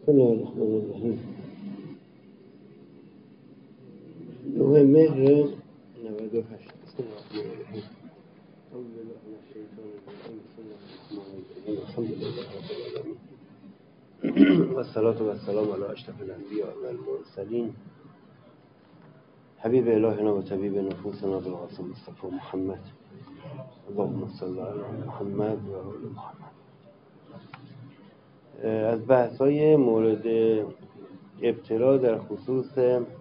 بسم الله الرحمن الرحیم. 9 مهر 98. بسم الله الرحمن الرحیم. اعوذ بالله من الشیطان الرجیم. بسم الله الرحمن الرحیم. الحمد لله رب العالمین. والصلاة والسلام علی اشرف الانبیاء والمرسلین حبیب الهنا و طبیب نفوسنا ابوالقاسم مصطفی محمد. اللهم صل علی محمد و آل محمد. از بحث‌های مورد ابتلا در خصوص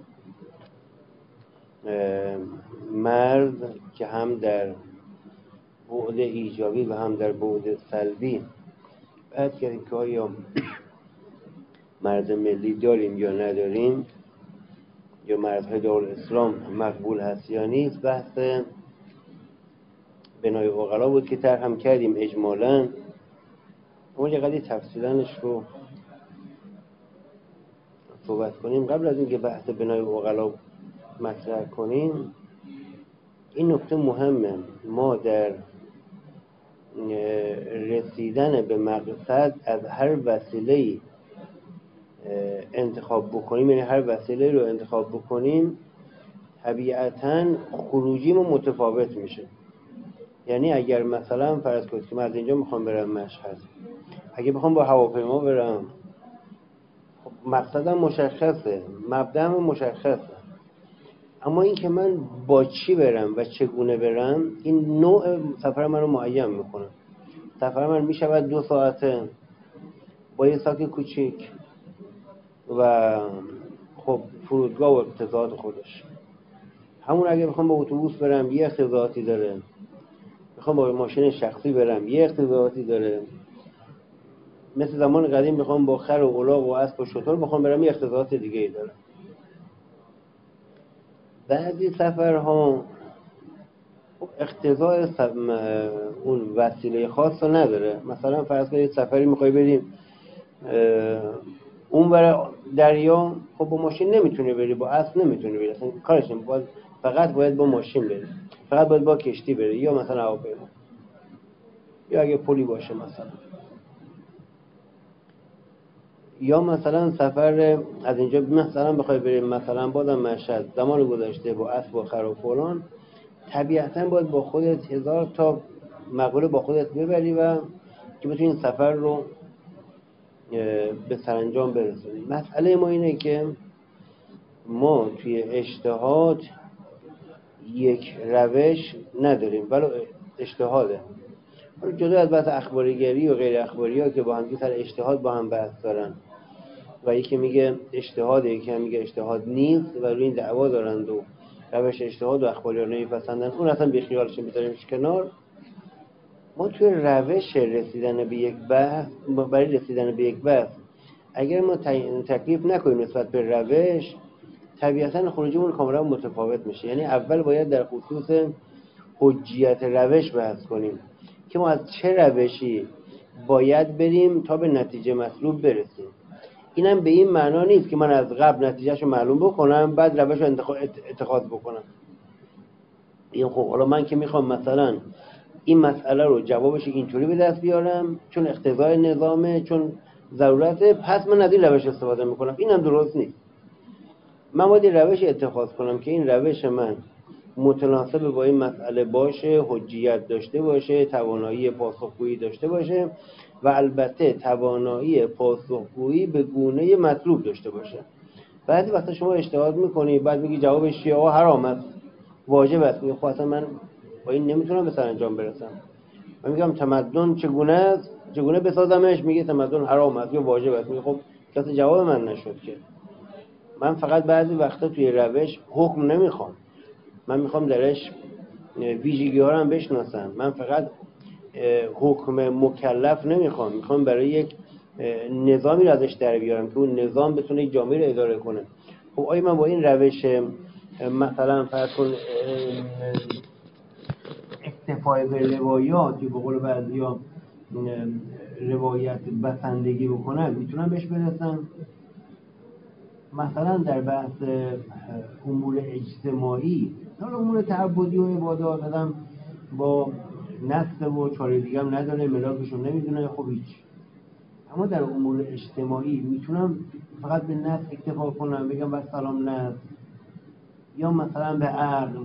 مرد که هم در بعد ایجابی و هم در بعد سلبی بحث کردیم که آیا مرد ملی داریم یا نداریم، یا مردهای دارالاسلام مقبول هست یا نیست. بحث بنای عقلا بود که طرح هم کردیم اجمالاً، اما یه قدری تفصیلنش رو صحبت کنیم. قبل از اینکه بحث بنای عقلا مطرح کنیم، این نکته مهمه. ما در رسیدن به مقصد از هر وسیله‌ای انتخاب بکنیم، یعنی هر وسیله رو انتخاب بکنیم، طبیعتاً خروجیمون متفاوت میشه. یعنی اگر مثلا فرض کنید که من از اینجا میخوام برم مشهد، اگه بخوام با هواپیما برم، خب مقصدم مشخصه، مبدأم مشخصه، اما این که من با چی برم و چگونه برم، این نوع سفر من رو معین میکنه. سفر من میشود 2 ساعته با یه ساک کوچیک و خب فرودگاه و اقتضاعات خودش. همون اگه بخوام با اتوبوس برم یه اقتضاعاتی داره، بخوام با ماشین شخصی برم یه اقتضاعاتی داره، مثل زمان قدیم بخوام با خر و الاغ و اسب و شتر بخوام برم یه اقتضاعات دیگه ای داره. بعضی سفرها اقتضاء اون وسیله خاص رو نداره. مثلا فرض کنید سفری میخوای بریم اون برای دریا، خب با ماشین نمیتونی بری، با اسب نمیتونی بری، اصلا کارش نمیشه، فقط باید با ماشین بری، فقط باید با کشتی بری، یا مثلا هواپیما، یا اگه پلی باشه مثلا. یا مثلا سفر از اینجا مثلا بخوای بریم مثلا بازم مشهد، زمان گذشته با اسب و خر و فلان، طبیعتاً باید با خودت 1000 تا مقوله با خودت ببری و که بتونی این سفر رو به سرانجام برسونی. مسئله ما اینه که ما توی اجتهاد یک روش نداریم، ولی اجتهاده. جدا از بحث اخباریگری و غیر اخباری ها که با هم سر اجتهاد با هم بحث دارن و یکی میگه اجتهاده، یکی هم میگه اجتهاد نیست و روی این دعوا دارند و روش اجتهاد و اخباری ها نمیپسندن، اون اصلا بیخیالش میذاریمش کنار. ما توی روش رسیدن به یک بحث، برای رسیدن به یک بحث اگر ما تکلیف نکنیم نسبت به روش، طبیعتاً خروجیمون کاملا متفاوت میشه. یعنی اول باید در خصوص حجیت روش بحث کنیم که ما از چه روشی باید بریم تا به نتیجه مطلوب برسیم. اینم به این معنا نیست که من از قبل نتیجهشو معلوم بکنم بعد روشو اتخاذ بکنم. این خب حالا من که میخوام مثلا این مسئله رو جوابش اینطوری به دست بیارم چون اقتضای نظامه، چون ضرورته، پس من از این روش استفاده میکنم، اینم درست نیست. من باید روش اتخاذ کنم که این روش من متناسب با این مسئله باشه، حجیت داشته باشه، توانایی پاسخگویی داشته باشه و البته توانایی پاسخگویی به گونه مطلوب داشته باشه. بعضی وقتا شما اجتهاد میکنی بعد میگی جوابش چیه؟ حرام است، واجب است. میگه خب اصلا من با این نمیتونم به سرانجام برسم. من میگم تمدن چگونه است، چگونه بسازمش؟ میگه تمدن حرام است یا واجب است. میگه خب کسی جواب من نشد که. من فقط بعضی وقتا توی روش حکم نمیخوام، من میخوام درش ویژگی ها رو هم بشناسم. من فقط حکم مکلف نمیخوام، میخوام برای یک نظامی رو ازش در بیارم که اون نظام بتونه یک جامعه رو اداره کنه. خب آیا من با این روش مثلا فرض کن اکتفای به روایات یا به قول بعضیا روایت بسندگی بکنم میتونم بهش برسم؟ مثلا در بحث امور اجتماعی، امور تعبدی و عبادات آدم با نسل و چاره دیگه هم نداره، ملاکشون نمیدونه، خب هیچ اما در امور اجتماعی میتونم فقط به نص اکتفا کنم بگم بس سلام نص، یا مثلا به عقل،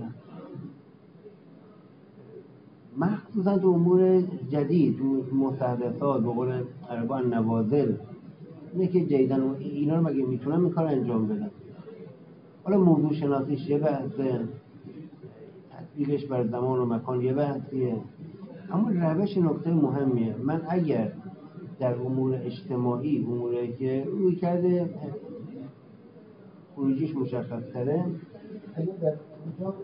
مخصوصا تو امور جدید، تو مستحدثات، به قول عربان نوازل، اینه که جدیدن اینا رو مگه میتونم این کار انجام بدم؟ حالا موضوع شناسیش یه بحثه، تطبیقش بر زمان و مکان یه بحثیه، اما روش نکته مهمیه. من اگر در امور اجتماعی، اموری که روی کرده خروجیش مشخص تره، اگر در اونجا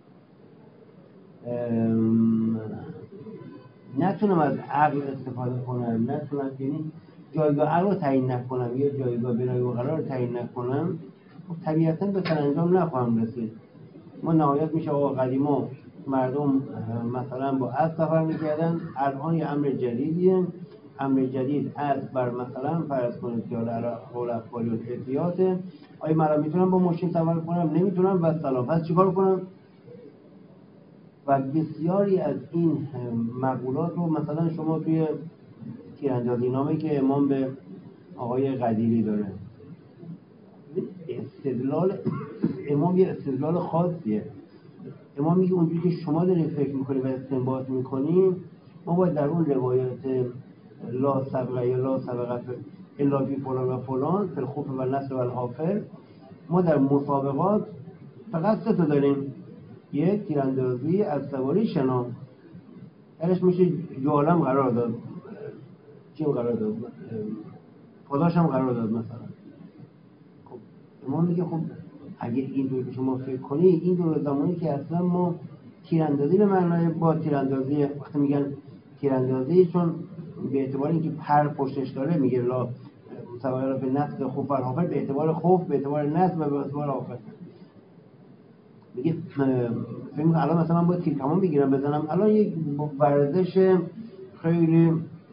نتونم از عقل استفاده کنم، نتونم یعنی جایگاه عقل رو تعیین نکنم یا جایگاه بنای و قرار رو تعیین نکنم، خب طبیعتاً به سرانجام نخواهم رسید. ما نهایت میشه آقا قدیما مردم مثلا با اسب سفر میکردن، الان یه امر جدیدیه، امر جدید اسب بر مثلا فرض کنید که حالا قول افعالی و احتیاطه، آیا من میتونم با ماشین سفر کنم؟ نمیتونم، و سلام، پس چیکار کنم؟ و بسیاری از این مقولات رو مثلا شما توی تیراندازی نامه که امام به آقای قدیری داره، استدلال امام یه استدلال خاصیه. امام میگه اونجوری که شما دارین فکر میکنید و استنباط میکنید، ما باید در اون روایت لا سبقه یا لا سبقه الا فی فلان و فلان فی الخوف و النصر و الحافر، ما در مسابقات فقط 3 تا داریم: یک تیراندازی، از سواری، شنا. درش میشه جوالم قرار داد، چیم قرار داد، پاداشم قرار داد مثلا. خب امام میگه خب اگه این دو که شما فکر کنی، این دو زمانی که اصلا ما تیراندازی به معنای با تیراندازی، وقتی میگن تیراندازی چون به اعتبار اینکه پر پشتش داره میگه لا سوار به نصب خوف الحافر، به اعتبار خوف، به اعتبار نصب و به اعتبار حافر. میگه فکر الان مثلا من با تیر کمان بگیرم بزنم، الان یک ورزش خیلی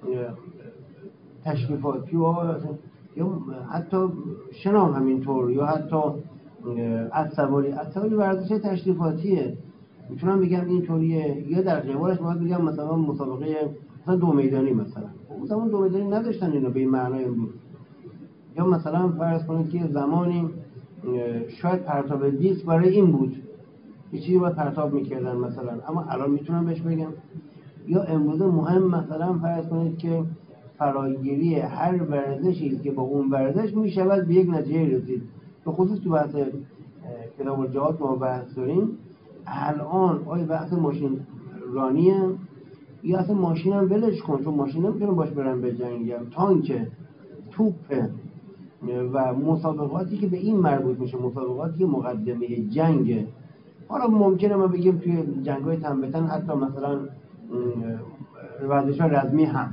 تشریفاتی و یا حتی شنا همینطور، یا حتی از سواری ورزش تشریفاتیه، میتونم بگم اینطوریه. یا در قبالش باید بگم مثلا مسابقه مثلا 2 میدانی، مثلا اون زمان 2 میدانی نداشتن اینو به این معنای امروز. یا مثلا فرض کنید که زمانی شاید پرتاب دیسک برای این بود، یه چیزی باید پرتاب میکردن مثلا، اما الان میتونم بهش بگم. یا امروز مهم مثلا فرض کنید که فراگیری هر ورزشی که با اون ورزش میشود به یک نتیجه رسید. به خصوص تو بحث کتاب الجهاد ما بحث داریم الان، آیا بحث ماشین رانیه یا اصلا ماشین هم ولش کن، چون ماشین نمیتونم باش برم به جنگم، تانکه، توپه و مسابقاتی که به این مربوط میشه، مسابقاتی که مقدمه جنگه. حالا ممکنه ما بگیم توی جنگ‌های تن به تن حتی مثلا ورزش‌های رزمی هم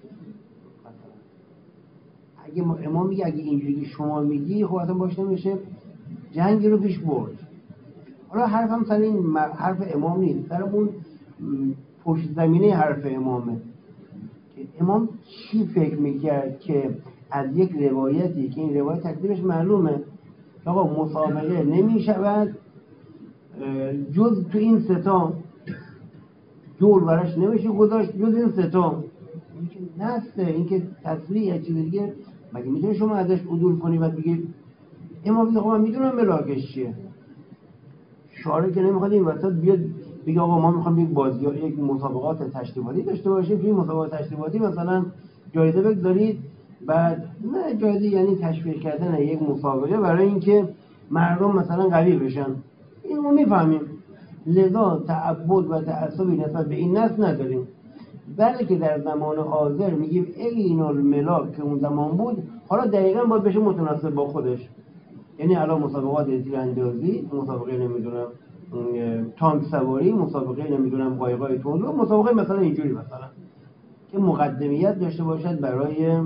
اگه امام میگه اگه اینجوری که شما میگی، خب اصلا باش نمیشه جنگی رو پیش برد. حالا حرفم سر این حرف امام نیست، سر اون پشت زمینه حرف امامه. امام چی فکر میکرد که از یک روایتی که این روایت تکلیفش معلومه، آقا مسابقه نمیشود جز تو این 3 تا، جور برش نمیشه گذاشت جز این 3 تا. این که نسته، این که تصریح چیز دیگه مگه میتونی شما ازش عدول کنی و بگید امام میگه خب من میدونم ملاکش چیه. شارع که نمیخواد این وسط بیاد بگه آقا ما میخوام یک بازی یا یک مسابقات تشریفاتی داشته باشیم، توی مسابقات تشریفاتی مثلا جایزه بگذارید، بعد نه جایزه یعنی تشویق کردن یک مسابقه برای اینکه مردم مثلا قوی بشن، این ما میفهمیم، لذا تعبد و تعصبی نسبت به این نص نداریم. بلکه در زمان حاضر میگیم این الملاک که اون زمان بود حالا دقیقاً باید بشه متناسب با خودش. یعنی الان مسابقات تیراندازی، مسابقه نمیدونم تانک سواری، مسابقه نمیدونم قایقای تندرو، مسابقه مثلا اینجوری مثلا که مقدمیت داشته باشد برای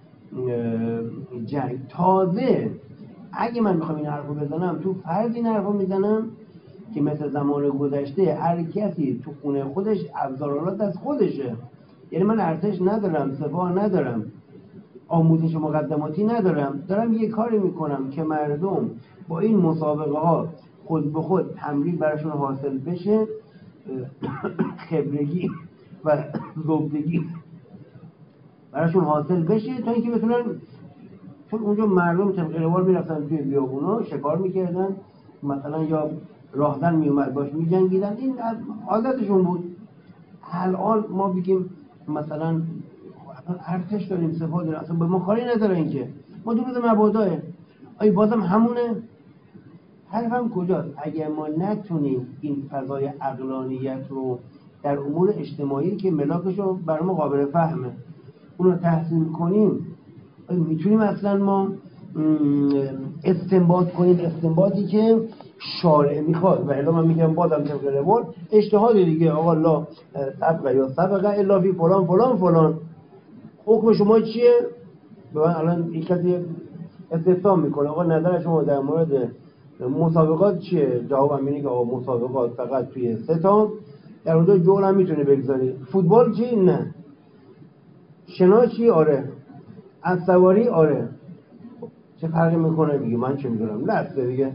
جنگ. تازه اگه من بخوام این حرفو بزنم، تو فرض این حرفو میزنم که مثل زمان گذشته هر کسی تو خونه خودش ابزارالات از خودشه، یعنی من ارتش ندارم، سپاه ندارم، آموزش مقدماتی ندارم، دارم یه کاری میکنم که مردم با این مسابقه ها خود به خود تمرین براشون حاصل بشه، خبرگی و زبدگی براشون حاصل بشه تا اینکه بتونن، چون اونجا مردم طبق روال میرفتن توی بیابونا شکار میکردن، مثلا یا راهزن میومد باش میجنگیدن، این عادتشون بود. الان ما بگیم مثلا ارتش داریم، سپاه داریم، اصلا به ما کاری نداره اینکه ما دو روز مباداه، آیا بازم همونه؟ حرفم کجاست؟ اگر ما نتونیم این فضای عقلانیت رو در امور اجتماعی که ملاکش رو برای ما قابل فهمه اون رو تحصیل کنیم، میتونیم اصلا ما استنباط کنیم استنباطی که شارع میخواد. و الا من میگم بازم طبق روال اجتهاد دیگه، آقا لا سبقه یا سبقه الا فی فلان فلان فلان، حکم شما چیه؟ به من الان یک کسی استفسار میکنه آقا نظر شما در مورد مسابقات چیه؟ جوابم اینه که آقا مسابقات فقط توی 3 تا، در اونجا جول هم میتونه بگذاری. فوتبال چی؟ نه. شنا چی؟ آره. از سواری؟ آره. چه فرقی میکنه دیگه؟ من چه میدونم، لسته دیگه.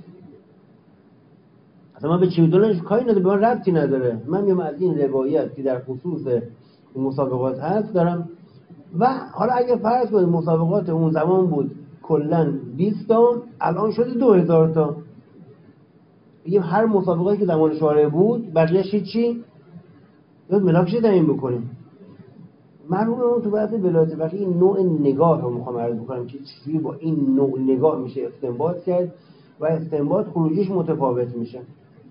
اصلا من به چی میدونم کاری نداره، به من ربطی نداره. من میام از این روایت که در خصوص مسابقات هست دارم. و حالا اگه فرض کنید مسابقات اون زمان بود کلا 20 تا، الان شده 2000 تا. بگیم هر مسابقاتی که زمان شارع بود بقیه‌اش چی؟ یاد ملاکش تعیین بکنیم. مرحوم تو بحث ولایت فقیه این نوع نگاه رو میخوام عرض بکنم که چیزی با این نوع نگاه میشه استنباط کرد و استنباط خروجیش متفاوت میشه.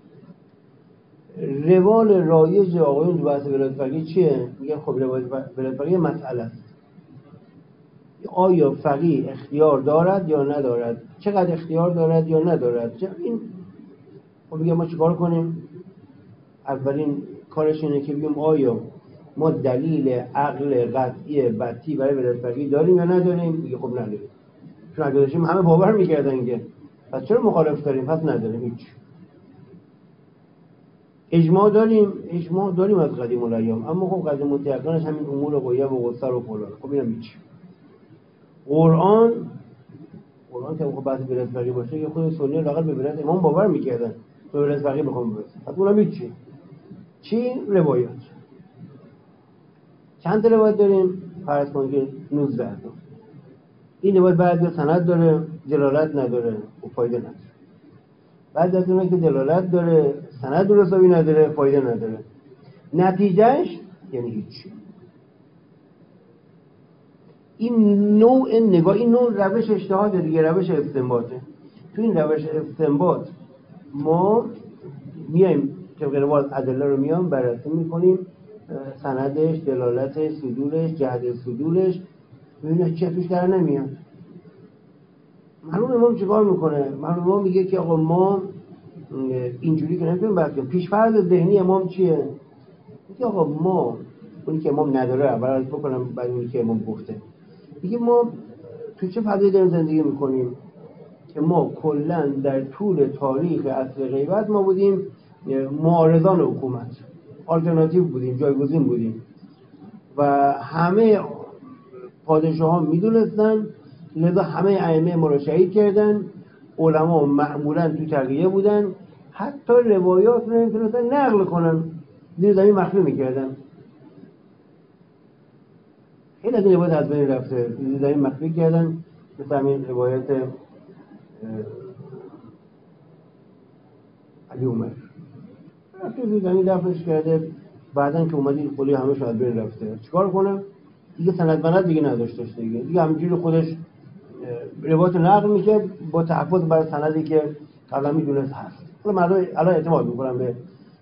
روال رایج آقایون تو بحث ولایت فقیه چیه؟ میگن خب ولایت فقیه مسئله است. آیا فقیه اختیار دارد یا ندارد؟ چقدر اختیار دارد یا ندارد؟ این خب بگم ما چیکار کنیم؟ اولین کارش اینه که بگیم آیا ما دلیل عقل قطعی بطی برای ولایت فقیه داریم یا نداریم؟ میگه خب نداریم. چون اگه داشتیم همه باور میکردن که، پس چرا مخالف داریم؟ پس نداریم هیچ. اجماع داریم از قدیم الایام، اما خب قدیم متأخرش همین امور غیب و قصر و فلان، خب اینم هیچ. قرآن که خب بحث ولایت فقیه باشه که خود سنی لااقل به ولایت امام باور میکردن، به ولایت فقیه بخوام برسن، پس اونم هیچ. چی؟ روایات. چند تا روایت داریم؟ فرض کنید که 19 تا. این روایت بعد سند داره، دلالت نداره و فایده نداره. بعد از اونها که دلالت داره، سند درستابی نداره، فایده نداره. نتیجهش یعنی هیچ. این نوع نگاه، این نوع روش اجتهاد دیگه، روش استنباطه. تو این روش استنباط ما میایم طبق روال ادله رو میام بررسی میکنیم، سندش، دلالتش، صدورش، جهت صدورش، ببینید چی توش در نمیاد. معلوم امام چیکار میکنه؟ معلوم امام میگه که آقا ما اینجوری که نمیتونیم بحث کنیم. پیش‌فرض ذهنی امام چیه؟ میگه آقا ما، اونی که امام نداره اول عرض بکنم بعد اونی که امام گفته، میگه ما تو چه فضایی داریم زندگی میکنیم که ما کلا در طول تاریخ عصر غیبت ما بودیم معارضان حکومت، آلترناتیو بودیم، جایگزین بودیم و همه پادشاهان میدونستن، لذا همه ائمه ما رو شهید کردن، علما معمولا تو تقیه بودن، حتی روایات رو نمیتونستن نقل کنن، زیر زمین مخفی میکردن. خیلی از این روایت از بین رفته، زیر زمین مخفی کردن، مثل همین روایت علی عمر رفته زیر زمین دفنش کرده، بعدن که اومدی خلی همه از بین رفته. چیکار کنه؟ دیگه سند بند دیگه نداشتش دیگه همینجوری خودش روایت نقل میکرد با تحفظ بر سندی که قبلا میدونست هست. حالا مردم الان اعتماد میکنن به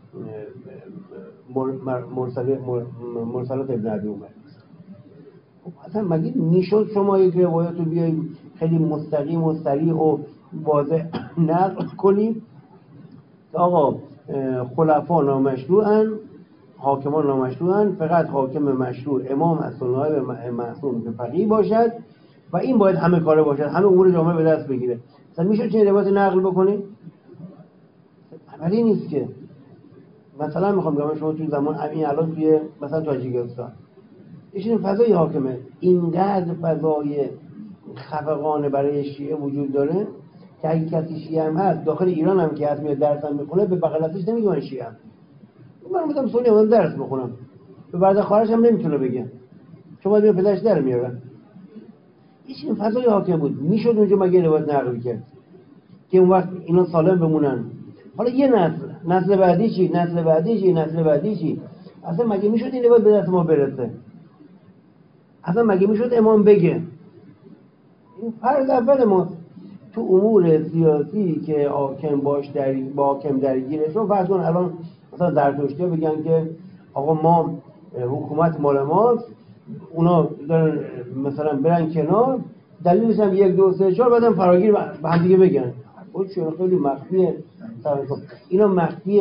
مرسلات ابن عبی عمر. اصلا مگه میشد شما یک روایت رو بیایید خیلی مستقیم و صریح و واضح نقل کنید آقا خلفا نامشروعن، حاکمان نامشروعن، فقط حاکم مشروع امام از نایب معصوم که فقیه باشد و این باید همه کاره باشد، همه امور جامعه به دست بگیره. مثلا میشه چه روایت نقل بکنید؟ عملی نیست که. مثلا میخوام بگم شما توی زمان همین الان توی مثلا تاجیکستان این فضای حاکمه، اینقدر فضای خفقانه برای شیعه وجود داره که اگه کسی شیعه هم هست داخل ایران هم که هست میاد درس هم میخونه به بغل دستش نمیگه من شیعه ام. من میگم سنی هم درس بخونم، به بعد خارج هم نمیتونه بگه، شما دیگه پدرش در میارن. این فضای حاکم بود. میشد اونجا مگه روایت نقل کرد که اون وقت اینا سالم بمونن؟ حالا یه نسل بعدی چی؟ نسل بعدی چی؟ اصلا مگه میشد این روایت به دست ما برسه؟ اصلا مگه میشد امام بگه؟ این فرض اول ما تو امور سیاسی که حاکم با حاکم درگیره. شما فرض کن الان مثلا زرتشتی‌ها بگن که آقا ما حکومت مال ماست، اونا دارن مثلا برن کنار، دلیلش هم 1 2 3 4 بعدم فراگیر به هم دیگه بگن. خود چون خیلی مخفیه، اینا مخفیه،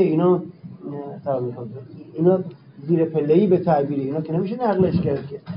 اینا زیر پله‌ای به تعبیری، اینا که نمیشه نقلش کرد که.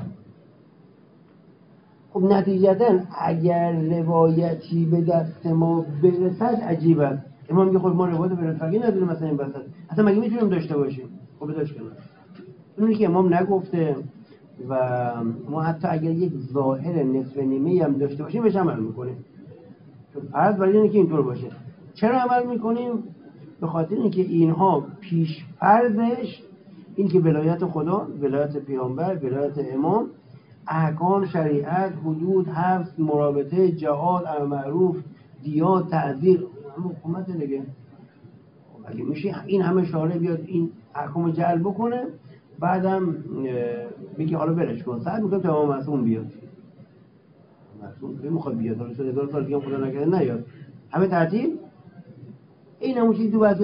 خب نتیجتاً اگر روایتی به دست ما برسد عجیبه. امام میگه خب ما روایت برسگی نداریم مثلا این وسط، اصلا مگه میتونیم داشته باشیم؟ خب داشت کنیم. اونی که امام نگفته و ما حتی اگر یک ظاهر نصف نیمه هم داشته باشیم بهش عمل میکنیم. چون فرض بر اینه که اینطور باشه. چرا عمل میکنیم؟ به خاطر اینکه اینها پیش فرضش این که ولایت خدا، ولایت پیامبر، ولایت امام، احکام شریعت، حدود، حبس، مرابطه، جهاد، امر معروف، دیات، تعزیر، حکومت دیگه. اگه میشه این همه شارع بیاد این احکام جعل بکنه، بعدم بگی حالا برش کن، سعی میکنم تا امام معصوم بیاد. معصوم نمیخواد بیاد، حالا 1000 سال دیگه خدا نکرده نیاد. همه تعطیل. این همون چیزی تو بحث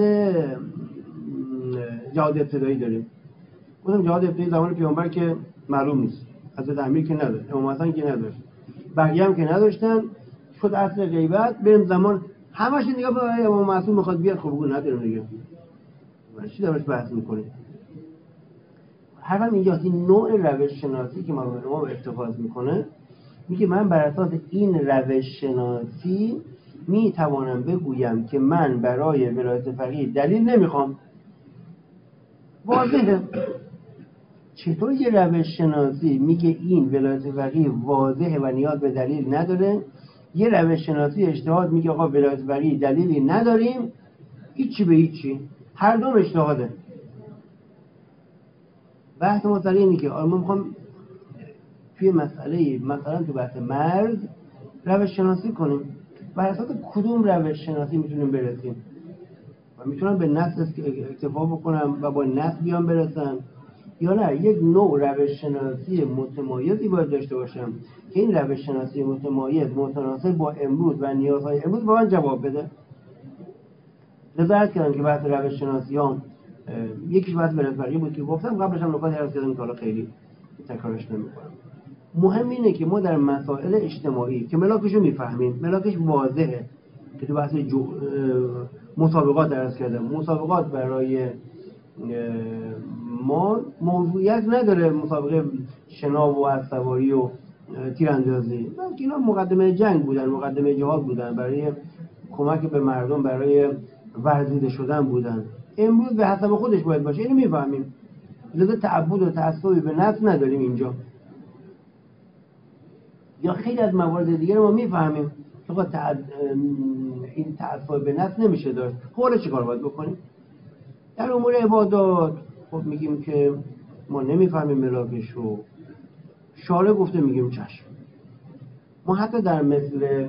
جهاد ابتدایی داریم. گفتم جهاد ابتدایی زمان پیامبر که معلوم نیست. حضرت امیر که نداشت، امام حسن که نداشت، بقیه هم که نداشتن، شد اصل غیبت. بریم زمان همش دیگه به امام معصوم میخواد بیاد، خب بگو نداریم دیگه. چی درش بحث میکنیم؟ حرفم اینجاست، این نوع روش شناسی که مرحوم امام اتخاذ میکنه، میگه من بر اساس این روش شناسی میتوانم بگویم که من برای ولایت فقیه دلیل نمیخوام. واضحه. چطور یه روش شناسی میگه این ولایت فقیه واضحه و نیاز به دلیل نداره، یه روش شناسی اجتهاد میگه آقا ولایت فقیه دلیلی نداریم، هیچی به هیچی، هر دوم اجتهاده. بحث ما سر اینه که ما میخوام توی مسئله مثلا تو بحث مرز روش شناسی کنیم، بر اساس کدوم روش شناسی میتونیم برسیم و میتونم به نص اکتفا بکنم و با نص بیان برسن، یا نه یک نوع روش شناسی متمایزی باید داشته باشم که این روش شناسی متمایز متناسب با امروز و نیازهای امروز با من جواب بده. لذا عرض کردم که بحث روش شناسی ها یکیش بحث برزبری بود که گفتم، قبلش هم نکاتی عرض کردم که حالا خیلی تکرارش نمی‌کنم. مهم اینه که ما در مسائل اجتماعی که ملاکش رو میفهمیم، ملاکش واضحه، که تو بحث مسابقات عرض کردم، مسابقات برای ما موضوعیت نداره، مسابقه شنا و اسب‌سواری و تیراندازی، بلکه اینا مقدمه جنگ بودن، مقدمه جهاد بودن، برای کمک به مردم، برای ورزیده شدن بودن. امروز به حسب خودش باید باشه، اینو میفهمیم. لذا تعبد و تعصبی به نفس نداریم اینجا. یا خیلی از موارد دیگه رو ما میفهمیم که این تعصب به نفس نمیشه داشت. خب چه کار باید بکنیم؟ در امور عبادات خب میگیم که ما نمیفهمیم ملاکش رو، شارع گفته میگیم چشم. ما حتی در مثل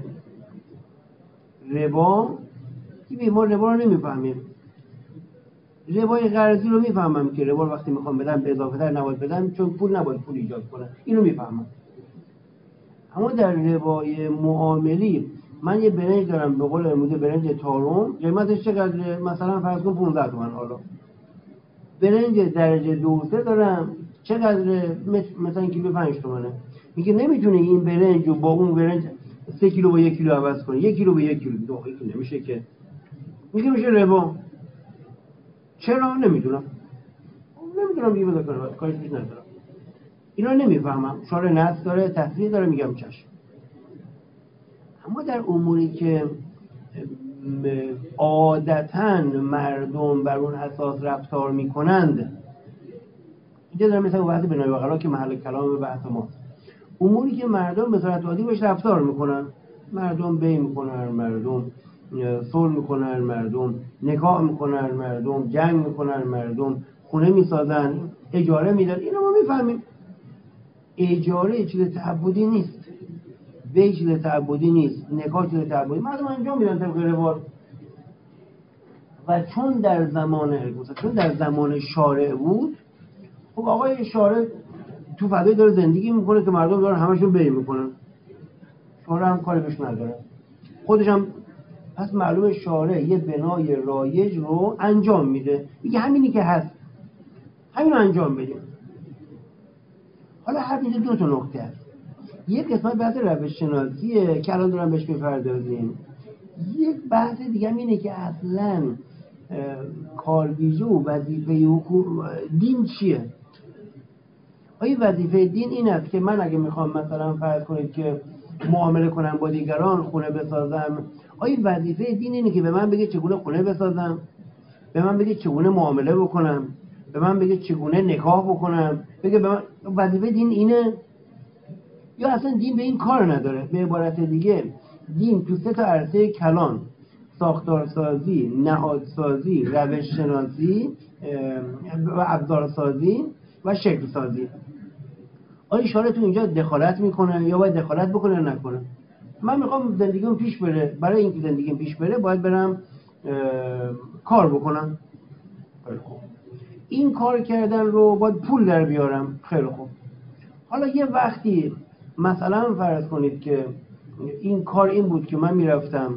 ربا که ما ربا رو نمیفهمیم. ربای قرضی رو میفهمم که ربا وقتی میخوام بدم به اضافه تر نباید بدم، چون پول نباید پول ایجاد کنه، اینو میفهمم. اما در ربای معاملی من یه برنج دارم، به قول امروزی برنج تارم، قیمتش چقدره؟ مثلا فرض کن 15 تومن. حالا برنج درجه 2-3 دارم، چقدره؟ مثلا کیلو 5 تومنه. میگه نمیتونه این برنج رو با اون برنج 3 کیلو با 1 کیلو عوض کنه، 1 کیلو به 1 کیلو، که نمیشه که. میگه میشه ربا. چرا؟ نمیدونم دیگه بذار کارش پیش ندارم. اینا نمیفهمم. شارع نص داره، تصریح داره، میگم چشم. اما در اموری که عادتاً مردم بر اون اساس رفتار میکنند، اینجا دارم مثلا بحث بنای وقلا که محل کلام بحث ما، اموری که مردم به صورت عادی باش رفتار میکنن، مردم بی میکنن، مردم صلح میکنن، مردم نکاح میکنن، مردم جنگ میکنن، مردم خونه میسازن، اجاره میدن، اینو ما میفهمیم. اجاره چیز تعبدی نیست، بی چیز تعبدی نیست، نکاح چیز تعبدی، مردم انجام میدن طبق روال. و چون در زمان شارع بود، خب آقای شارع تو فضای داره زندگی میکنه که مردم دارن همشون بی میکنن، شارع هم کاری بهش نداره خودش هم. پس معلومه شارع یه بنای رایج رو انجام میده، میگه همینی که هست همین رو انجام بدیم. حالا هر اینجا دو تا نکته هست. یک قسمت بحث روش شناسیه که الان دارم بهش میپردازیم. یک بحث دیگه هم اینه که اصلا کارگیری و وظیفه دین چیه؟ آیا وظیفه دین این است که من اگه میخوام مثلا فرض کنید که معامله کنم با دیگران، خونه بسازم، آیا وظیفه دین اینه که به من بگه چگونه خونه بسازم، به من بگه چگونه معامله بکنم، به من بگه چگونه نکاح بکنم، بگه به من وظیفه دین اینه؟ یا اصلا دین به این کار نداره؟ به عبارت دیگه دین تو سه تا عرصه کلان، ساختارسازی، نهادسازی، روش شناسی و ابزارسازی و شکل سازی، آیا شارع تو اینجا دخالت میکنه یا باید دخالت بکنه یا نکنه؟ من میخوام زندگیم پیش بره، برای اینکه زندگیم پیش بره باید برم کار بکنم. خیلی خوب، این کار کردن رو باید پول در بیارم. خیلی خوب، حالا یه وقتی مثلا فرض کنید که این کار این بود که من میرفتم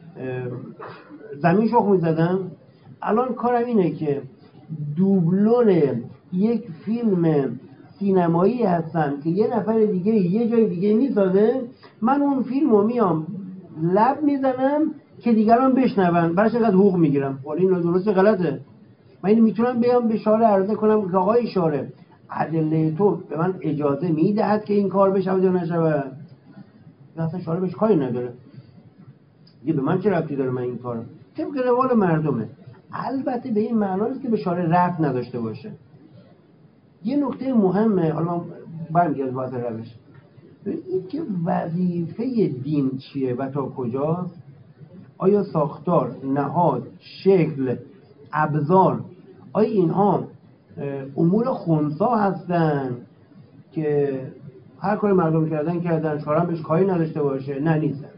زمین شخم میزدم، الان کارم اینه که دوبلور یک فیلم سینمایی هستم که یه نفر دیگه یه جای دیگه میسازه، من اون فیلم رو میام لب میزنم که دیگران بشنون، برش اینقدر حقوق میگیرم. ولی این درسته غلطه؟ من این میتونم بیام به شارع عرضه کنم که آقای شارع ادله تو به من اجازه میدهد که این کار بشه یا نشود؟ یا اصلا شارع بهش کاری نداره، دیگه به من چه ربطی داره؟ من این کارم طبق روال مردمه. البته به این معنی نیست که به شارع ربط نداشته باشه. یه نکته مهمه، حالا من برمیگردم واسه روش، این که وظیفه دین چیه و تا کجاست؟ آیا ساختار، نهاد، شکل، ابزار، آیا اینها امور خنثی هستن که هر کاری مردم کردن شارع بهش کاری نداشته باشه؟ نه، نیستن.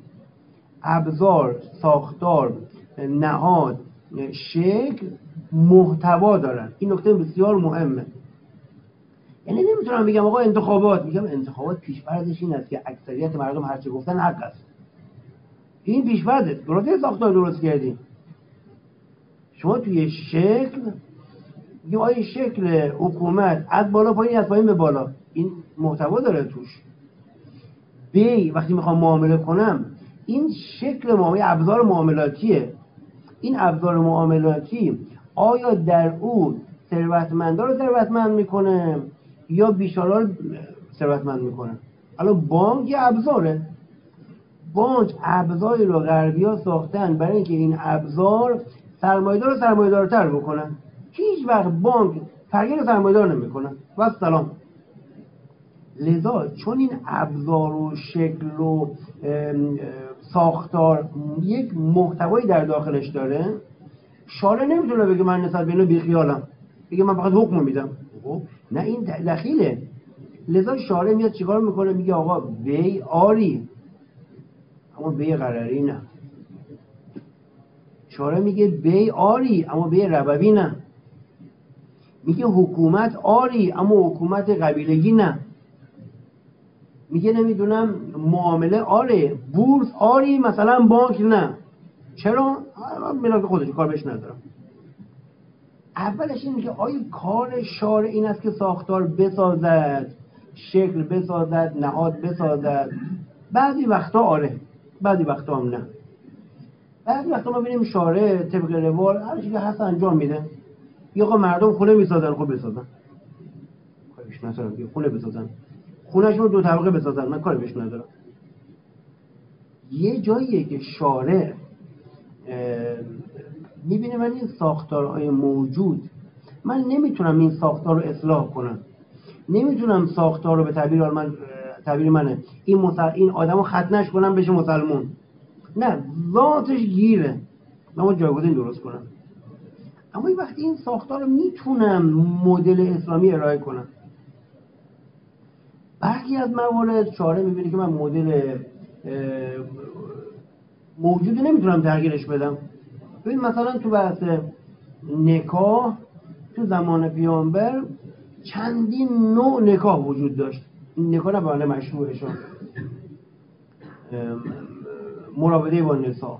ابزار، ساختار، نهاد، شکل محتوا دارن. این نکته بسیار مهمه. یعنی نمیتونم بگم آقا انتخابات، میگم انتخابات پیش‌فرضش این است که اکثریت مردم هر چه گفتن حق است. این پیش‌فرضه، درسته ساختار درست کردیم. شما توی شکل میگم آیا شکل حکومت از بالا پایین از پایین به بالا این محتوا داره توش؟ وقتی میخوام معامله کنم، این شکل معامله ابزار معاملاتیه. این ابزار معاملاتی آیا در او ثروتمندا رو ثروتمند میکنه یا بیچاره‌ها رو ثروتمند میکنه؟ الان بانک یه ابزاره، بانک ابزاری رو غربی‌ها ساختن برای اینکه این ابزار سرمایه‌دار رو سرمایه‌دارتر بکنن. هیچ وقت بانک تغییر سرمایه‌دار نمیکنه. و سلام. لذا چون این ابزار و شکل و ساختار یک محتوایی در داخلش داره، شارع نمیتونه بگه من نسبت به اینو بیخیالم، بگه من فقط حکم میدم. نه، این دخیله. لذا شارع میاد چیکار میکنه؟ میگه آقا بی آری اما بی قراری نه. شارع میگه بی آری اما بی ربوی نه. میگه حکومت آری اما حکومت قبیلگی نه. میگه نمیدونم معامله آره، بورس آری مثلا بانک نه. چرا؟ ملاک خودش کار بهش ندارم. اولش اینه که آیا کار شارع این است که ساختار بسازد، شکل بسازد، نهاد بسازد؟ بعضی وقتا آره، بعضی وقتا هم نه. بعضی وقتا ما ببینیم شارع طبق روال هر چیزی که هست انجام میده. یا آقا مردم خونه میسازن، خب بسازن، کارش ندارم. خونه بسازن، خونه‌شون رو 2 طبقه بسازن، من کاری بهش ندارم. یه جاییه که شارع میبینه من این ساختارهای موجود، من نمیتونم این ساختار رو اصلاح کنم، نمیتونم ساختار رو به تعبیر منه این آدمو ختنش کنم بشه مسلمون. نه، ذاتش گیره، من جایگزین درست کنم. اما این وقتی این ساختار رو میتونم مدل اسلامی ارائه کنم، برخی از موارد شارع میبینه که من مدل موجودی نمیتونم تغییرش بدم. ببین مثلا تو بحث نکاح تو زمان پیامبر چندین نوع نکاح وجود داشت. این نکاح نه به معنی مشروعشون، مراوده با نساء،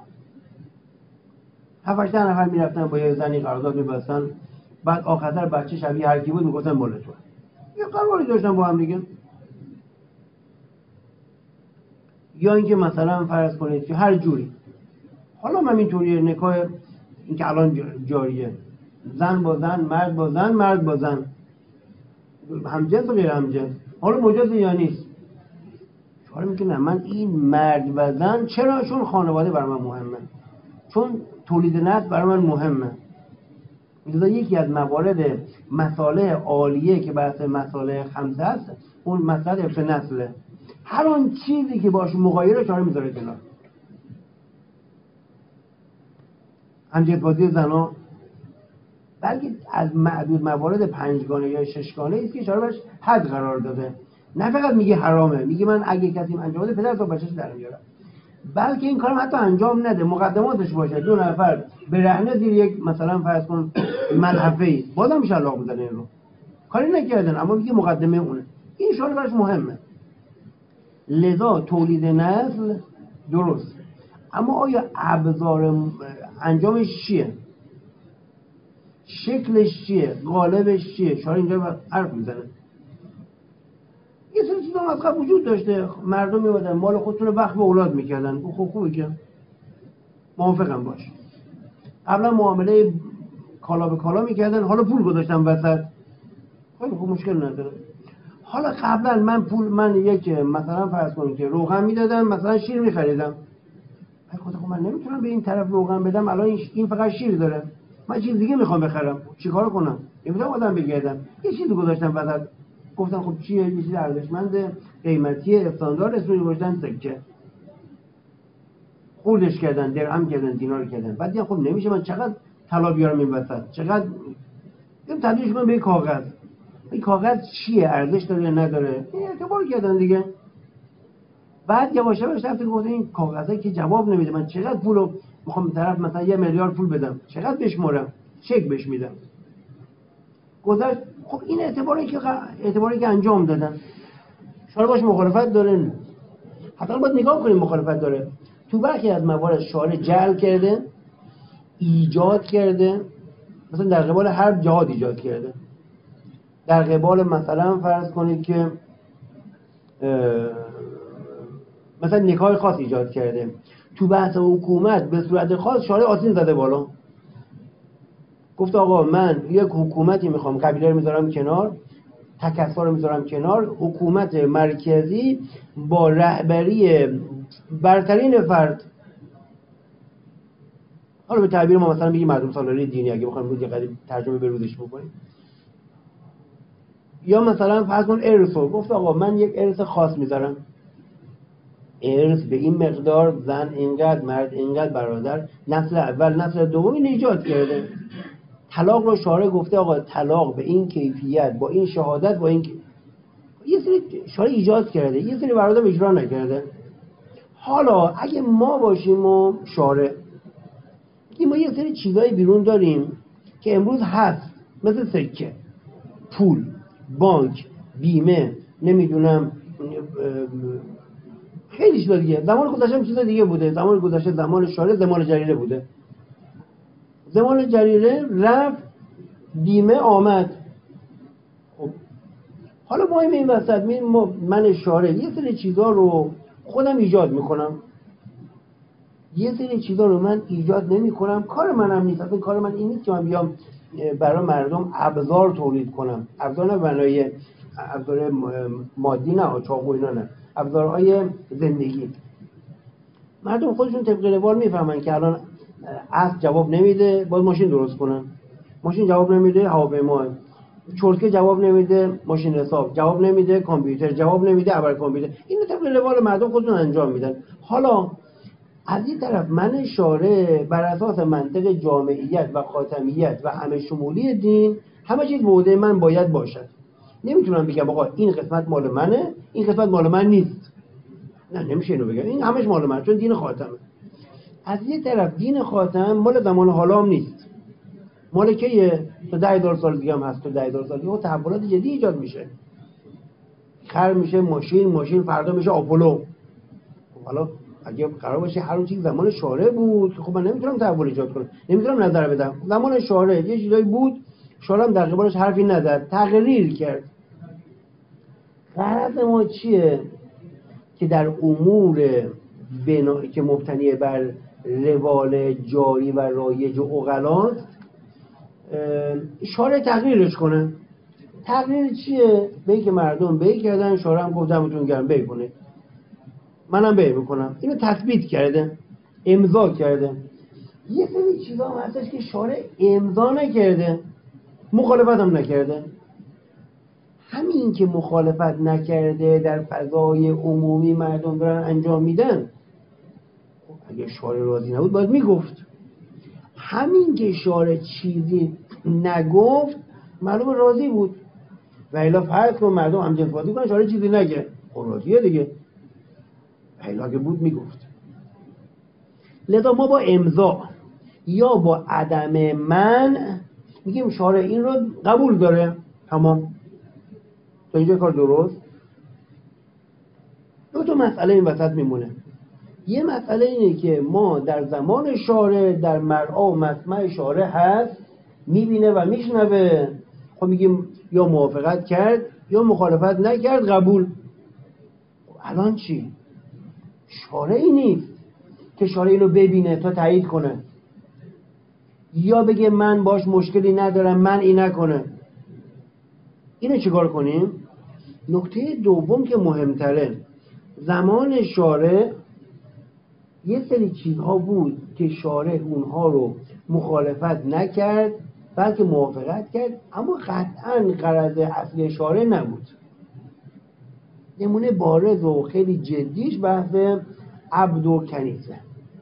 7-8 نفر میرفتن با یه زنی قرارداد می‌بستن، بعد آخرتر بچه شبیه هر کی بود میگفتن مال تو. یه قراردادی داشتن با هم دیگه. یا اینکه مثلا فرض کنید که هر جوری، حالا من اینطوری نکاح این که الان جاریه، زن با زن، مرد با زن، مرد با زن، همجنس و غیر همجنس، حالا مجاز یا نیست؟ شما میگه نه، من این مرد و زن چرا؟ چون خانواده برای من مهمه، چون تولید نسل برای من مهمه. مثلا یکی از موارد مصالح عالیه که بحث مصالح خمسه است، اون مسئله حفظ نسله. هر آن چیزی که باش مغایره شما میذاره کنار. همجنس بازی زنا، بلکه از معدود موارد 5گانه یا 6گانه است که اشاره بهش حد قرار داده. نه فقط میگه حرامه، میگه من اگه کسی انجام بده پدر تا بچه‌ش در میاره، بلکه این کارم حتی انجام نده، مقدماتش باشه 2 نفر به رهنه زیر یک مثلا فرض کن ملحفه‌ای، بازم میشه الله بزنه این رو کاری نکردن، اما میگه مقدمه اونه. این اشاره براش مهمه. لذا تولید نسل درست، اما آیا ابزار انجامش چیه؟ شکلش چیه؟ قالبش چیه؟ شاید اینجا حرف میزنه. یه سری چیزا از قبل وجود داشته، مردم میومدن مال خودشون رو وقف به اولاد میکردن، خوبه که موافقم باش. قبلا معامله کالا به کالا میکردن، حالا پول گذاشتن وسط، خیلی خوب، مشکل نداره. حالا قبلا من یک مثلا فرض کنید که روغن میدادم، مثلا شیر میخریدم، خب من نمیتونم به این طرف روغن بدم، الان این فقط شیر داره، من چیز دیگه میخوام بخرم، چیکار کنم؟ نمیتونم آدم بگردم، یه چیزی گذاشتم وسط، گفتن خب چیه؟ یه چیز ارزشمند قیمتی استاندارد، اسمش گذاشتن سکه، خوردش کردن، درهم کردن، دینار کردن. بعد دیدم خب نمیشه، من چقدر طلا بیارم این وسط، چقدر تبدیلش کنم به کاغذ. این کاغذ چیه؟ ارزش داره یا نداره؟ این اعتبار کردن دیگه. بعد یواش یواش رفتن گفتن این کاغذه که جواب نمیده، من چقدر پولو میخوام طرف مثلا 1 میلیارد پول بدم، چقدر بشمارم، چک بهش میدم. گذشت. خب این اعتباری که انجام دادن، شارع باش مخالفت داره؟ حتی باید نگاه کنیم مخالفت داره. تو برخی از موارد شارع جعل کرده، ایجاد کرده، مثلا در قبال هر جهاد ایجاد کرده. در قبال مثلا فرض کنید که مثلا نکاح خاص ایجاد کرده. تو بحث حکومت به صورت خاص شارع آسین زده بالا، گفت آقا من یک حکومتی میخوام، قبیله رو میذارم کنار، تکثر رو میذارم کنار، حکومت مرکزی با رهبری برترین فرد، حالا به تعبیر ما مثلا بگیم مردم سالاری دینی، اگه بخوایم روز قدیم ترجمه به رودش بکنیم. یا مثلا فرض کن ارثو، گفت آقا من یک ارث خاص میذارم، ارث به این مقدار، زن اینقدر، مرد اینقدر، برادر، نسل اول نسل دوم، این ایجاد کرده. طلاق رو شارع گفته آقا طلاق به این کیفیت، با این شهادت، با این یه سری شارع ایجاد کرده، یه سری برادر اجرا نکرده. حالا اگه ما باشیم و شارع، ما یه سری چیزای بیرون داریم که امروز هست، مثل سکه، پول، بانک، بیمه، نمیدونم خیلی چیزا دیگه. زمان گذشته هم چیزا دیگه بوده، زمان گذشته زمان شارع زمان جریره بوده، زمان جریره رفت، بیمه آمد. خب حالا ما این وسط من شارع یه سری چیزا رو خودم ایجاد میکنم، یه سری چیزا رو من ایجاد نمی کنم، کار منم نیست. اصلا کار من این نیست که من بیام برای مردم ابزار تولید کنم، ابزار نه برای ابزار مادی، نه چاقو اینا، نه ابزارهای زندگی. مردم خودشون طبق روال میفهمن که الان اسب جواب نمیده، باید ماشین درست کنن، ماشین جواب نمیده، هواپیما، چرتکه جواب نمیده، ماشین حساب جواب نمیده، کامپیوتر جواب نمیده، ابر کامپیوتر. اینو طبق روال مردم خودشون انجام میدن. حالا از این طرف من شارع بر اساس منطق جامعیت و خاتمیت و همه شمولی دین، همه چیز به عهده من باید باشد. نمیتونم بگم آقا این قسمت مال منه این قسمت مال من نیست. نه نمیشه اینو بگم، این همش مال من، چون دین خاتمه. از یه طرف دین خاتم مال زمان حالا هم نیست، مال کیه؟ تا 10,000 سال دیگه هم هست، تا 10,000 سال دیگه تحولات جدی ایجاد میشه، خر میشه ماشین فردا میشه آپولو. حالا اگه قرار باشه هر اون چیز زمان شارع بود که خب من نمیتونم تحول ایجاد کنم، نمیتونم نظر بدم. زمان شارع یه چیزایی بود، شارع هم در قبالش حرفی نزد، تغییر کرد. غرض ما چیه؟ که در امور که مبتنی بر روال جاری و رایج و عقلاست شارع تغییرش کنه. تغییر چیه؟ به که مردم بی کردن، شارع هم گفت دمتون گرم بی کنه، منم بی میکنم. اینو تثبیت کرده، امضا کرده. یه سری چیزا هم هستش که شارع امضا نکرده، مخالفت هم نکرده. همین که مخالفت نکرده در فضای عمومی مردم دارن انجام میدن، اگه شارع راضی نبود باید میگفت. همین که شارع چیزی نگفت مردم راضی بود. و الا فرض کن مردم هم جنس بازی کنن شارع چیزی نگه، خب راضیه دیگه. و الا که بود میگفت. لذا ما با امضا یا با عدم منع میگیم شارع این رو قبول داره، تمام، تا اینجا کار درست. دو تا مسئله این وسط میمونه. یه مسئله اینه که ما در زمان شارع در مرعا و مسمع شارع هست، میبینه و میشنوه، خب میگیم یا موافقت کرد یا مخالفت نکرد قبول. الان چی؟ شارعی نیست که شارع اینو ببینه تا تایید کنه یا بگه من باش مشکلی ندارم من این نکنه. اینو چیکار کنیم؟ نکته دوم که مهمتره، زمان شارع یه سری چیزها بود که شارع اونها رو مخالفت نکرد بلکه موافقت کرد، اما قطعاً غرض اصلی شارع نبود. نمونه بارز و خیلی جدیش بحث عبد و کنیزه.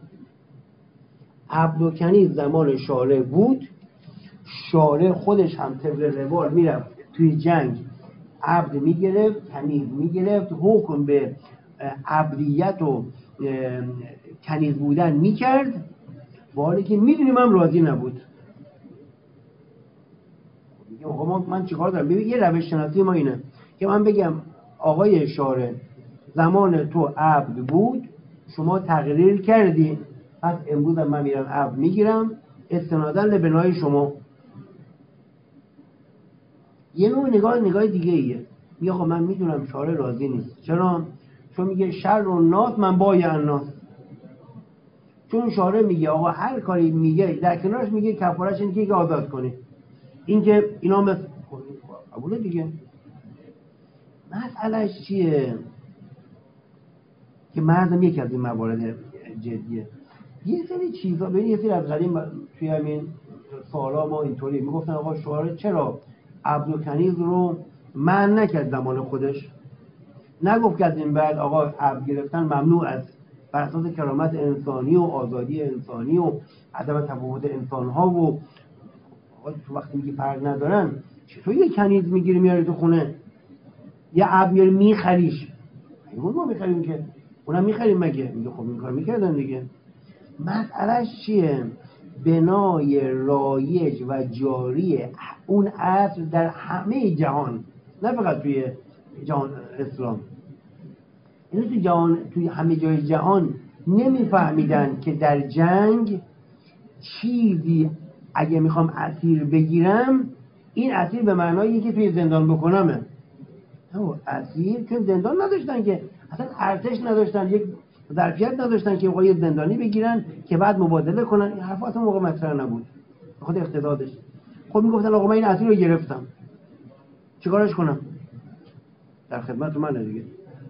عبد و کنیز زمان شارع بود، شارع خودش هم طبق روال میرفت توی جنگ عبد میگرفت کنیز میگرفت، حکم به عبدیت و کنیز بودن میکرد، با حالی که میدونیم هم راضی نبود. آقا من چیکار دارم؟ ببین یه روش شناسی ما اینه که من بگم آقای شارع زمان تو عبد بود شما تغییر کردی، پس امروز من میرم عبد میگیرم استناداً به بنای شما. یه نوع نگاه دیگه ایه، میگه آقا من میدونم شارع راضی نیست. چرا؟ چون میگه شر و ناس من بای الناس. چون شارع میگه آقا هر کاری میگه در کنارش میگه کفارش اینه که آزاد کنی، این که اینا مثل قبوله دیگه. مسئلهش چیه؟ که مردم یکی از این موارد جدیه. یه سری چیزا ببین، یه سری از قدیم توی همین سالا ما اینطوری میگفتن آقا شارع چرا عبد و کنیز رو منع نکرد زمان خودش، نگفت که از این بعد آقا عبد گرفتن ممنوع است بر اساس کرامت انسانی و آزادی انسانی و عدم تفاوت انسان‌ها و تو وقتی میگی فرق ندارن چطور یه کنیز میگیری میاری تو خونه، یه عبد میاری میخریش؟ اون ما میخریم که اونم میخریم مگه؟ میگه خب این کار میکردن دیگه. مسئلهش چیه؟ بنای رایج و جاری اون اصل در همه جهان، نه فقط توی جهان اسلام. یعنی توی همه جای جهان نمیفهمیدن که در جنگ چیزی اگه میخوام اسیر بگیرم این اسیر به معنایی که توی زندان بکنمه. اسیر که زندان نداشتن، که اصلا ارتش نداشتن، یک ظرفیت نداشتن که یه زندانی بگیرن که بعد مبادله کنن. این حرف اصلا موقع مطرح نبود به خاطر اقتدارش. خب میگفتن آقا من این اسیر رو گرفتم چیکارش کنم؟ در خدمت منه دیگه.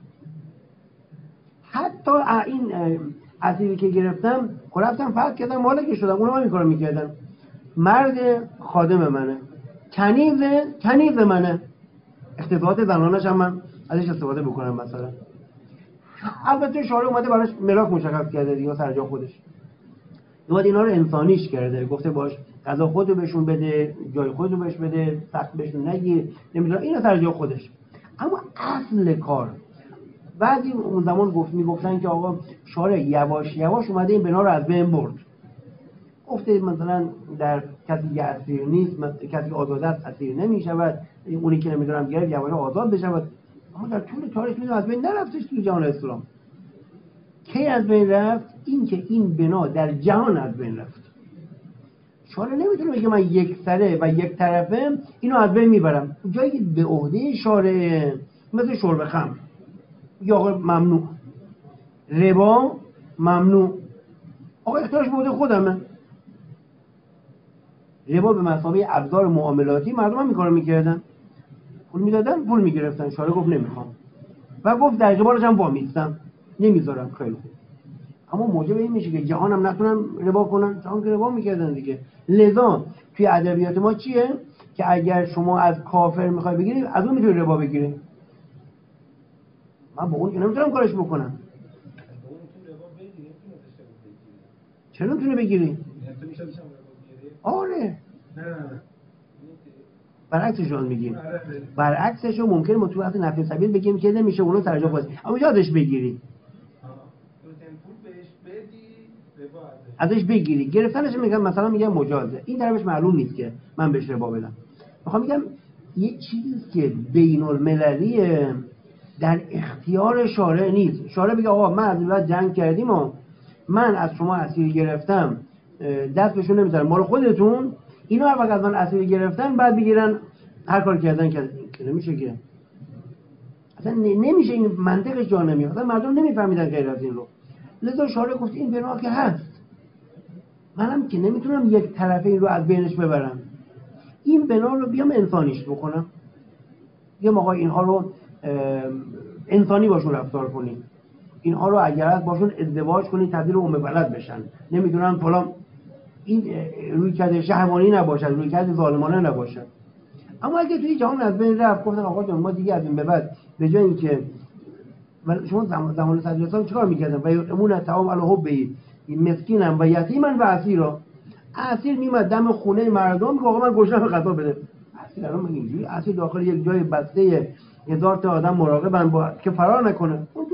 حتی این اسیری که گرفتم خب رفتم فتح کردم مالک شدم، اونم همین کارو میکردن. مرد خادم منه، کنیز منه، اقتضاعات زنانش هم من ازش استفاده بکنم مثلا. البته شارع اومده براش ملاک مشخص کرده دیگه سر جا خودش، اومده اینا رو انسانیش کرده، گفته باش غذا خودتو بهشون بده، جای خودتو بهش بده، سخت بهشون نگیر، نمیدونم اینا سر جای خودش. اما اصل کار بعضی اون زمان میگفتن که آقا شارع یواش یواش اومده این بنا رو از بین برد. گفته مثلا در کسی که اسیر نیست، کسی آزاده است اسیر نمیشود، اونی که نمیدونم گرفت یواش آزاد بشود. اما در طول تاریخ میدونم از بین نرفتش توی جهان اسلام. کی از بین رفت؟ این که این بنا در جهان از بین رفت. شارع نمیتونه بگه من یک سره و یک طرفه اینو از بین میبرم. جایی که به عهده شارع، مثل شرب خمر یا آقا ممنوع، ربا ممنوع، آقا اختیارش به عهده خودمه. ربا به مثابه ابزار معاملاتی مردم هم میکارو میکردن، پول میدادن پول میگرفتن. شارع گفت نمیخوام و گفت در قبالش هم وامیستم، نمیذارم. خیلی خوب. اما موجب این میشه که جهان هم نتونن ربا کنن، جهان که ربا میکردن دیگه. لذا توی ادبیات ما چیه که اگر شما از کافر میخوای بگیری از اون میتونی ربا بگیری. من با اون که نمیتونم کارش بکنم. چرا نمیتونه بگیری؟ آره برعکسش رو میگیم. برعکسش رو ممکنه ما تو وقت نفی سبیل بگیم که نمیشه اونو سر جا خودش، اما یادش بگیری، ازش بگیری. گرفتنش میگم مثلا میگم مجازه، این طرفش معلوم نیست که من بهش ربا بدم. میخوام میگم یه چیزی که بین المللیه در اختیار شارع نیست. شارع بگه آقا من از بعد جنگ کردیم و من از شما اسیر گرفتم، دست بهشون نمیذارم، مال خودتون. اینا هر وقت از من اسیر گرفتن بعد بگیرن هر کار کردن که نمیشه که اصلا نمیشه. این منطقش جا نمیاد، اصلا مردم نمیفهمیدن غیر از این رو. لذا شارع گفت این بنا که هست، منم که نمیتونم یک طرفه این رو از بینش ببرم، این بنا رو بیام انسانیش بکنم، بیام آقا اینها رو انسانی باشون رفتار کنیم، اینها رو اگر از باشون ازدواج کنید تبدیل به بلد بشن، نمیدونم فلان. این رویکرد شهوانی نباشد، رویکرد ظالمانه نباشد. اما اگه توی جهان از بین رفت گفتن آقا جان ما دیگه از این به بعد به جای اینکه شما زمان صدر چیکار می‌کردن و یطعمون طعام علی حبه مسکینا و یتیما و اسیرا. اسیر میمد دم خونه مردم که آقا من گشنم غذا بده. اسیر الان اینجوری اسیر داخل یک جای بسته 1000 تا آدم مراقبن با که فرار نکنه. اونجا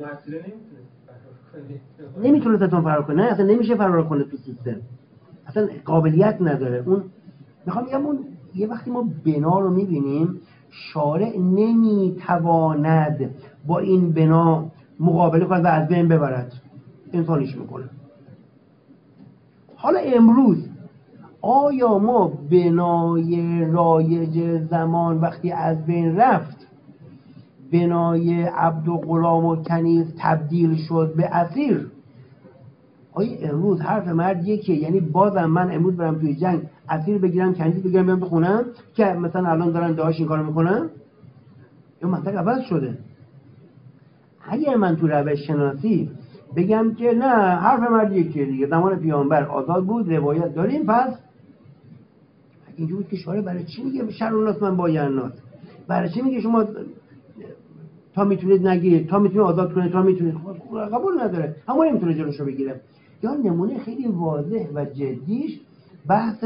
نمیتونه تاتون فرار کنه. نه اصلا نمیشه فرار کنه تو سیستم، اصلا قابلیت نداره. اون میخوام بگم اون یه وقتی ما بنا رو میبینیم شارع نمیتواند با این بنا مقابله کنه و از بین ببرد، انسانیش میکنه. حالا امروز آیا ما بنای رایج زمان وقتی از بین رفت، بنای عبد و غلام و کنیز تبدیل شد به اسیر، آیا امروز حرف مرد یکیه؟ یعنی بازم من امروز برم توی جنگ اسیر بگیرم، کنیز بگیرم، بیام تو خونم که مثلا الان دارن داعش این کارو میکنن؟ یا منطق عوض شده. اگر من تو روش شناسی بگم که نه حرف مرد یکیه دیگه، زمان پیامبر آزاد بود، روایت داریم، پس اینجوری بود که شارع برای چی میگه شر الناس من بایعنات؟ برای چی میگه شما تا میتونید نگیرید، تا میتونید آزاد کنید، تا میتونید؟ قبول نداره، اما نمیتونه جلوشو بگیره. یا نمونه خیلی واضح و جدیش بحث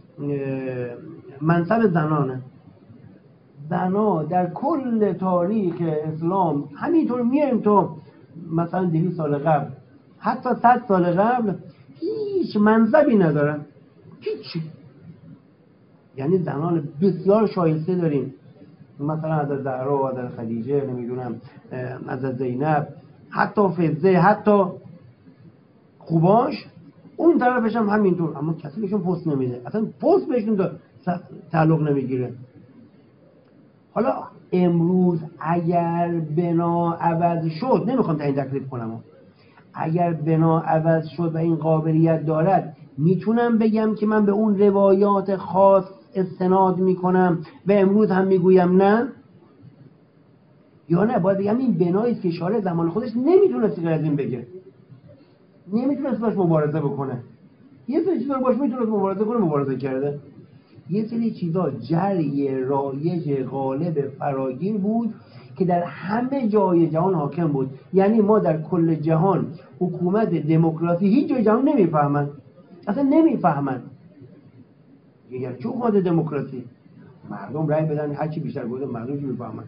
منصب زنانه. زنا در کل تاریخ اسلام همینطور میایم تو مثلا 200 سال قبل، حتی 100 سال قبل، هیچ منصبی ندارن، هیچی. یعنی زنان بسیار شایسته داریم، مثلا از زهرا، از خدیجه، نمیدونم از زینب، حتی فضه، حتی خوباش. اون طرفش هم همینطور، اما کسی بهشون پست نمیده، اصلا پست بهشون تعلق نمیگیره. حالا امروز اگر بنا عوض شد، نمیخوام تعیین تکلیف کنم، اگر بنا عوض شد و این قابلیت دارد، میتونم بگم که من به اون روایات خاص استناد میکنم و امروز هم میگویم نه؟ یا نه باید بگم این بنایی که شارع زمان خودش نمیتونست غیر از این بگه، نمیتونست باش مبارزه بکنه. یه سری چیزا باش میتونست مبارزه کنه، مبارزه کرده. یه سری چیزا جری رایج غالب فراگیر بود که در همه جای جهان حاکم بود. یعنی ما در کل جهان حکومت دموکراسی هیچ جای جهان نمیفهمن، اصلا نمیفهمن. یعنی چه حکومت دموکراسی؟ مردم رأی بدن، هر چی بیشتر بوده مردم چی میفهمن.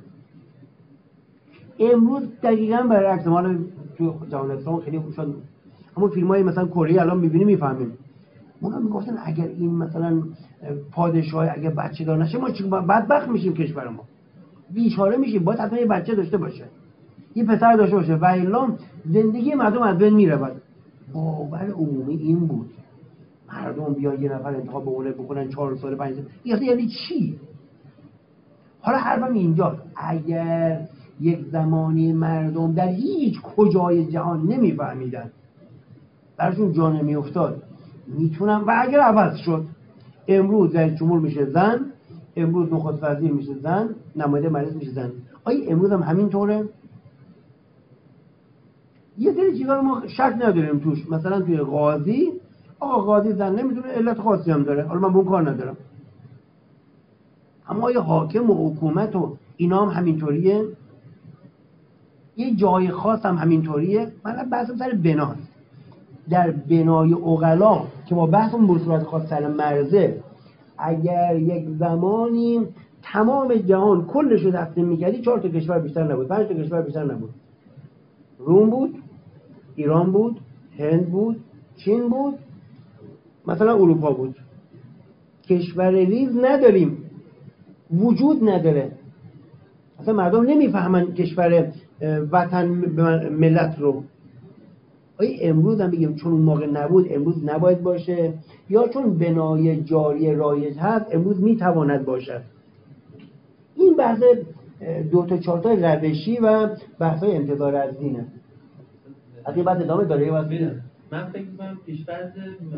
امروز دقیقاً برعکس، ما تو جهان اسلام خیلی خوب شد، همون فیلم‌های مثلا کره الان می‌بینیم میفهمیم. اونا میگفتن اگر این مثلا پادشاه اگر بچه دار نشه ما بدبخت میشیم، کشور ما بیچاره میشیم، باید حتما یه بچه داشته باشه، یه پسر داشته باشه و الا زندگی مردم از بین میرود. باور عمومی این بود مردم بیان یه نفر انتخاب بکنن 4 سال 5 سال، یعنی چی؟ حالا حرفم اینجاست، اگر یک زمانی مردم در هیچ کجای جهان نمیفهمیدن، براشون جا نمیافتاد، میتونم و اگر عوض شد، امروز رئیس جمهور میشه زن، امروز نخست وزیر میشه زن، نماینده مجلس میشه زن. آیا امروز هم همینطوره؟ یه سری چیزا رو ما شک نداریم توش، مثلا توی قاضی، آقا قاضی زن نمیتونه، علت خاصی هم داره، حالا من به اون کار ندارم. اما آیا حاکم و حکومت و اینا هم همینطوریه؟ یه جای خاص هم همینطوریه؟ من بحثم سر بناست. در بنای عقلا که ما بحثمون به صورت خاص سر مرزه، اگر یک زمانی تمام جهان کلش رو تقسیم می‌کردی 4 تا کشور بیشتر نبود، 5 تا کشور بیشتر نبود. روم بود، ایران بود، هند بود، چین بود، مثلا اروپا بود. کشور ریز نداریم، وجود نداره. اصلا مردم نمیفهمن کشور وطن ملت رو. آیا امروز هم بگیم چون اون موقع نبود امروز نباید باشه، یا چون بنای جاری رایج هست امروز میتواند باشد؟ این بحث 2 تا 4 تا روشی و بحث های انتظار از دینه. از این بعد ادامه داره. من فکر می‌کنم پیش‌فرض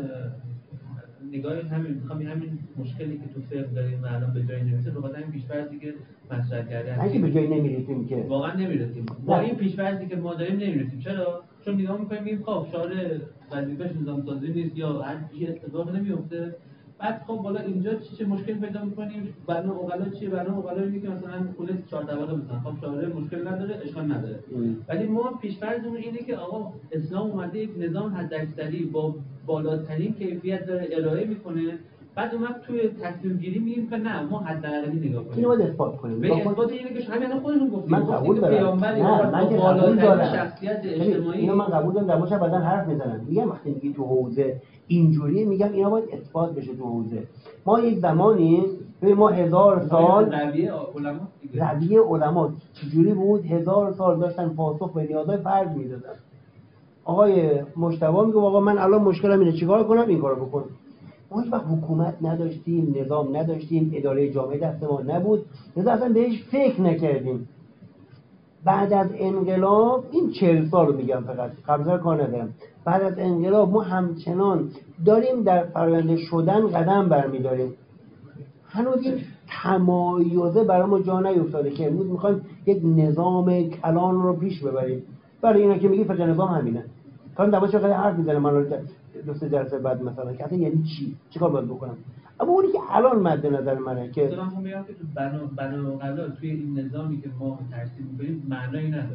نگاه همین مشکلی که تو فقه داریم الان به جای نمیرسه، به خاطر این پیش‌فرضی که مطرح کردن نه که به جای نمیرسیم، که واقعا نمیرسیم. با این پیش‌فرضی که ما داریم نمیرسیم. چرا؟ چون نگاه می‌کنیم این خب شارع وظیفه‌ش نظام سازی نیست یا هر چیزی اتفاق نمیفته. بعد خب بالا اینجا چه مشکل پیدا می‌کنیم؟ بنا عقلا چیه؟ بنا عقلا اینه که مثلا خونه 4 طبقه بزنن، خب شارع مشکل نداره، اشکال نداره. ولی ما پیش‌فرضمون اینه که آقا اسلام اومده یک نظام حداکثری با بالاترین کیفیت داره ارائه میکنه، بعد اومد توی تصمیم گیری میگیم که نه ما حداقلی نگاه کنیم. اینو باید اثبات کنیم. به اثبات اینه که همین خودتون گفتید، من قبول دارم. پیامبر من که بالاترین شخصیت اجتماعی، اینو من قبول دارم، بعدش بعداً حرف میزنم. میگم وقتی میگی تو حوزه اینجوری، میگم اینا باید اثبات بشه تو حوزه. ما یک زمانی ما 1000 سال رویه علما چجوری بود، 1000 سال داشتن پاسخ به نیازهای فرد میدادن. آقای مجتبی میگه آقا من الان مشکلم اینه، چیکار کنم؟ این کارو بکن. ما هیچ وقت حکومت نداشتیم، نظام نداشتیم، اداره جامعه دست ما نبود، لذا اصلا بهش فکر نکردیم. بعد از انقلاب، این 40 سال رو میگم فقط، قبل کار ندارم، بعد از انقلاب ما همچنان داریم در فرآیند شدن قدم برمیداریم. هنوز این تمایزه برای ما جا نیفتاده که امروز میخوایم یک نظام کلان رو پیش ببریم. برای اینا که میگی فقط نظام همینه. کار دواش خیلی حرف میزنه، من رو 2-3 جلسه بعد مثلا که اصلا یعنی چیکار باید بکنم. اما اونی که الان مد نظر منه که مثلا هم میگم که تو بنا قضا توی این نظامی که ما ترسیم می‌کنیم معنایی نداره.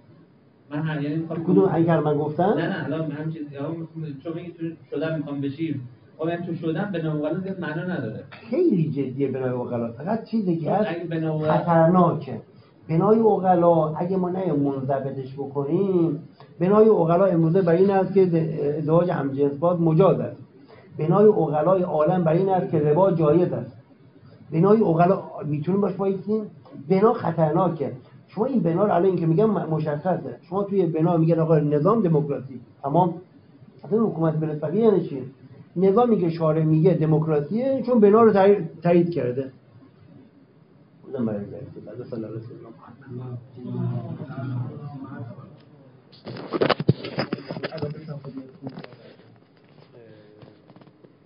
من یعنی می‌خوام کدوم اگر من گفتم نه الان هم چیزی چون میگی تو شدن می‌خوام بشیم، خب تو شدن بنا قضا زیاد معنا نداره. خیلی جدیه بنا قضا، فقط چیزی که هست خطرناکه. بنای عقلا اگه ما منضبطش بکنیم، بنای عقلا امروزه برای این است که ازدواج همجنس‌باز مجاز است. بنای عقلای عالم برای این است که ربا جایز است. بنای عقلا میتونیم باش وایسیم. بنا خطرناکه. شما این بنا رو الان که میگم مشخصه، شما توی بنا میگن آقا نظام دموکراسی، تمام. اصلا حکومت بلفقی یعنی چی؟ نظامی که شارع میگه دموکراسیه چون بنا رو تایید کرده. بودم برای صلی الله علیه و سلم.